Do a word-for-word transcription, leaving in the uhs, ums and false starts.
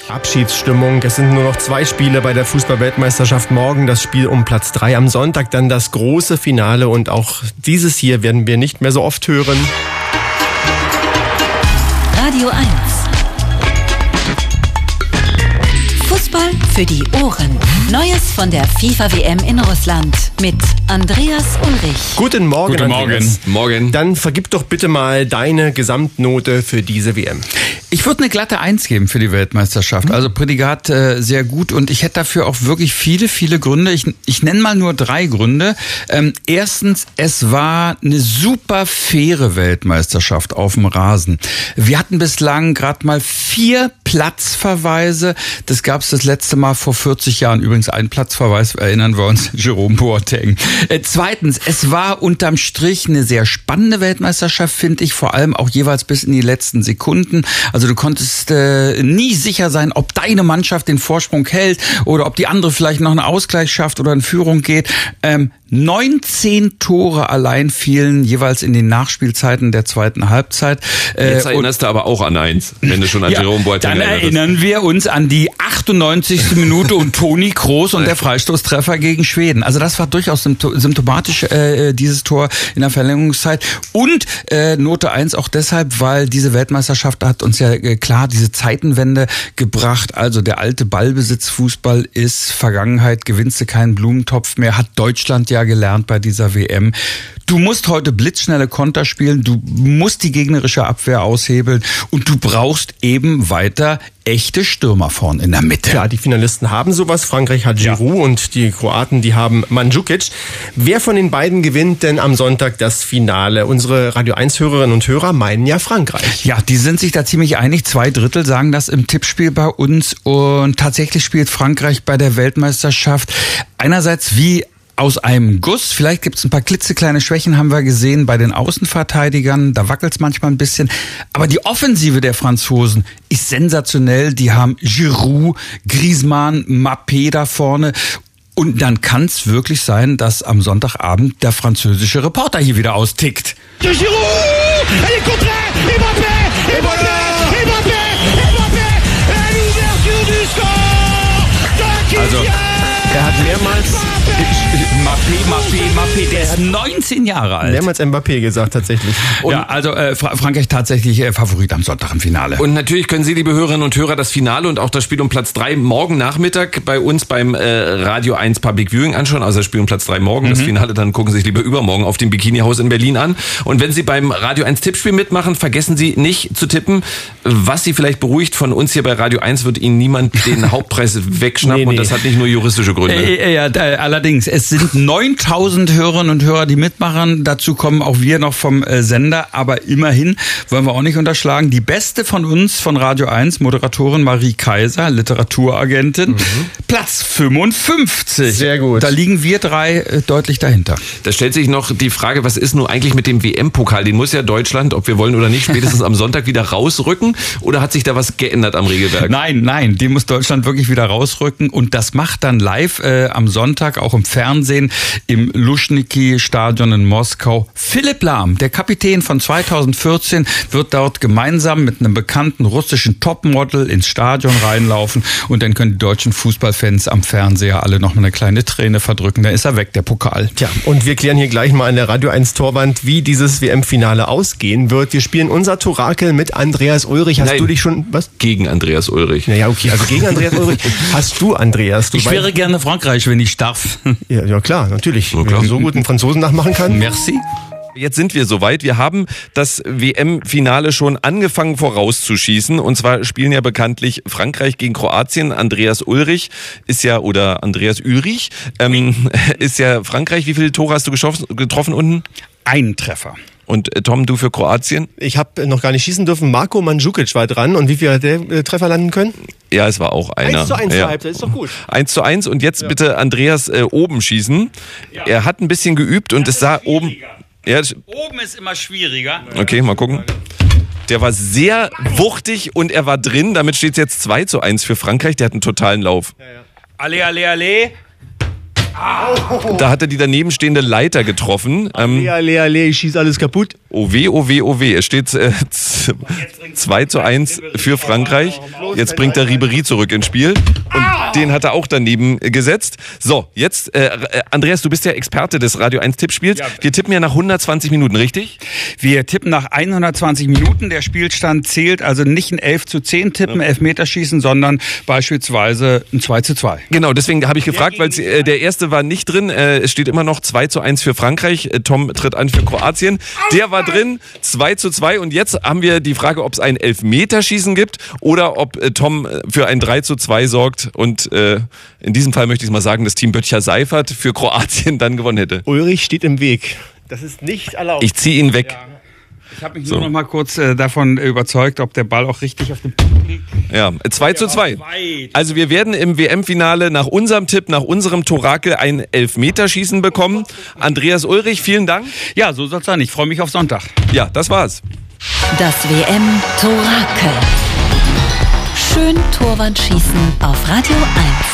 Abschiedsstimmung. Es sind nur noch zwei Spiele bei der Fußball-Weltmeisterschaft. Morgen das Spiel um Platz drei, am Sonntag dann das große Finale. Und auch dieses hier werden wir nicht mehr so oft hören. Radio eins. Fußball für die Ohren. Neues von der FIFA-W M in Russland mit Andreas Ulrich. Guten Morgen, Guten Andreas. Morgen. Morgen. Dann vergib doch bitte mal deine Gesamtnote für diese W M. Ich würde eine glatte Eins geben für die Weltmeisterschaft. Also Prädikat äh, sehr gut und ich hätte dafür auch wirklich viele, viele Gründe. Ich, ich nenne mal nur drei Gründe. Ähm, erstens, es war eine super faire Weltmeisterschaft auf dem Rasen. Wir hatten bislang gerade mal vier Platzverweise. Das gab es das letzte Mal vor vierzig Jahren. Übrigens ein Platzverweis, erinnern wir uns, Jerome Boateng. Äh, zweitens, es war unterm Strich eine sehr spannende Weltmeisterschaft, finde ich, vor allem auch jeweils bis in die letzten Sekunden. Also du konntest äh, nie sicher sein, ob deine Mannschaft den Vorsprung hält oder ob die andere vielleicht noch einen Ausgleich schafft oder in Führung geht. Ähm, neunzehn Tore allein fielen jeweils in den Nachspielzeiten der zweiten Halbzeit. Äh, Jetzt erinnerst du aber auch an eins, wenn du schon an ja, Jerome Boateng Dann erinnern wir uns an die achtundneunzigste Minute und Toni Kroos und der Freistoßtreffer gegen Schweden. Also das war durchaus symptomatisch, äh, dieses Tor in der Verlängerungszeit. Und äh, Note eins auch deshalb, weil diese Weltmeisterschaft hat uns ja äh, klar diese Zeitenwende gebracht. Also der alte Ballbesitzfußball ist Vergangenheit, gewinnst du keinen Blumentopf mehr, hat Deutschland ja gelernt bei dieser W M. Du musst heute blitzschnelle Konter spielen, du musst die gegnerische Abwehr aushebeln und du brauchst eben weiter echte Stürmer vorn in der Mitte. Ja, die Finalisten haben sowas. Frankreich hat Giroud ja. und die Kroaten, die haben Mandzukic. Wer von den beiden gewinnt denn am Sonntag das Finale? Unsere Radio eins Hörerinnen und Hörer meinen ja Frankreich. Ja, die sind sich da ziemlich einig. Zwei Drittel sagen das im Tippspiel bei uns. Und tatsächlich spielt Frankreich bei der Weltmeisterschaft einerseits wie aus einem Guss. Vielleicht gibt es ein paar klitzekleine Schwächen, haben wir gesehen bei den Außenverteidigern. Da wackelt es manchmal ein bisschen. Aber die Offensive der Franzosen ist sensationell. Die haben Giroud, Griezmann, Mbappé da vorne. Und dann kann es wirklich sein, dass am Sonntagabend der französische Reporter hier wieder austickt. De Giroud! Elle est contrée! Mbappé! Mbappé! Mbappé! Mbappé! L'ouverture du score! Also, er hat mehrmals Mbappé, Mbappé, Mbappé, der ist neunzehn Jahre alt. Mehrmals Mbappé gesagt, tatsächlich. Und ja, also äh, Frankreich tatsächlich äh, Favorit am Sonntag im Finale. Und natürlich können Sie, liebe Hörerinnen und Hörer, das Finale und auch das Spiel um Platz drei morgen Nachmittag bei uns beim äh, Radio eins Public Viewing anschauen. Also das Spiel um Platz drei morgen, mhm. das Finale, dann gucken Sie sich lieber übermorgen auf dem Bikini-Haus in Berlin an. Und wenn Sie beim Radio eins Tippspiel mitmachen, vergessen Sie nicht zu tippen. Was Sie vielleicht beruhigt, von uns hier bei Radio eins wird Ihnen niemand den Hauptpreis wegschnappen. Nee, nee. Und das hat nicht nur juristische Gründe. Äh, ja, da, allerdings, es sind neuntausend Hörerinnen und Hörer, die mitmachen. Dazu kommen auch wir noch vom äh, Sender. Aber immerhin wollen wir auch nicht unterschlagen. Die beste von uns, von Radio eins, Moderatorin Marie Kaiser, Literaturagentin, mhm. Platz fünfundfünfzig. Sehr gut. Da liegen wir drei äh, deutlich dahinter. Da stellt sich noch die Frage, was ist nun eigentlich mit dem W M-Pokal? Den muss ja Deutschland, ob wir wollen oder nicht, spätestens am Sonntag wieder rausrücken. Oder hat sich da was geändert am Regelwerk? Nein, nein, den muss Deutschland wirklich wieder rausrücken. Und das macht dann live äh, am Sonntag, auch im Fernsehen, im Luschniki-Stadion in Moskau. Philipp Lahm, der Kapitän von zweitausendvierzehn, wird dort gemeinsam mit einem bekannten russischen Topmodel ins Stadion reinlaufen und dann können die deutschen Fußballfans am Fernseher alle noch mal eine kleine Träne verdrücken. Dann ist er weg, der Pokal. Tja, und wir klären hier gleich mal an der Radio eins Torwand, wie dieses W M-Finale ausgehen wird. Wir spielen unser Torakel mit Andreas Ulrich. Hast Nein, du dich schon, was? Gegen Andreas Ulrich. Naja, okay, also gegen Andreas Ulrich. Hast du, Andreas? Du ich wäre gerne Frankreich, wenn ich darf. Ja, ja klar, natürlich. Ja, klar. Wenn du so gut einen Franzosen nachmachen kann. Merci. Jetzt sind wir soweit. Wir haben das W M-Finale schon angefangen vorauszuschießen. Und zwar spielen ja bekanntlich Frankreich gegen Kroatien. Andreas Ulrich ist ja, oder Andreas Ulrich, ähm, ist ja Frankreich. Wie viele Tore hast du geschossen, getroffen unten? Einen Treffer. Und äh, Tom, du für Kroatien? Ich habe noch gar nicht schießen dürfen. Marko Mandzukic war dran. Und wie viel hat der äh, Treffer landen können? Ja, es war auch einer. eins zu eins ja. zur Halbzeit, ist doch gut. eins zu eins und jetzt ja. bitte Andreas äh, oben schießen. Ja. Er hat ein bisschen geübt und das es sah oben... Ja, oben ist immer schwieriger. Okay, mal gucken. Der war sehr wuchtig und er war drin. Damit steht es jetzt zwei zu eins für Frankreich. Der hat einen totalen Lauf. Ja, ja. Alle, alle, alle. Da hat er die daneben stehende Leiter getroffen. Alle, alle, alle, ich schieß alles kaputt. Oh weh, oh weh, oh weh. Es steht äh, zwei zu eins für Frankreich. Jetzt bringt er Ribéry zurück ins Spiel. Und den hat er auch daneben gesetzt. So, jetzt, äh, Andreas, du bist ja Experte des Radio eins Tippspiels. Wir tippen ja nach hundertzwanzig Minuten, richtig? Wir tippen nach hundertzwanzig Minuten. Der Spielstand zählt also nicht ein elf zu zehn Tippen, Elfmeterschießen, sondern beispielsweise ein zwei zu zwei. Genau, deswegen habe ich gefragt, weil äh, der erste war nicht drin. Äh, es steht immer noch zwei zu eins für Frankreich. Äh, Tom tritt an für Kroatien. Der war drin, zwei zu zwei. Und jetzt haben wir die Frage, ob es ein Elfmeterschießen gibt oder ob äh, Tom für ein drei zu zwei sorgt. Und äh, in diesem Fall möchte ich mal sagen, das Team Böttcher-Seifert für Kroatien dann gewonnen hätte. Ulrich steht im Weg. Das ist nicht erlaubt. Ich ziehe ihn weg. Ja. Ich habe mich so. nur noch mal kurz äh, davon überzeugt, ob der Ball auch richtig auf dem Punkt liegt. Ja, zwei zu zwei. Also wir werden im W M-Finale nach unserem Tipp, nach unserem Torakel ein Elfmeterschießen bekommen. Andreas Ulrich, vielen Dank. Ja, so soll's sein. Ich freue mich auf Sonntag. Ja, das war's. Das W M-Torakel. Schön Torwandschießen auf Radio eins.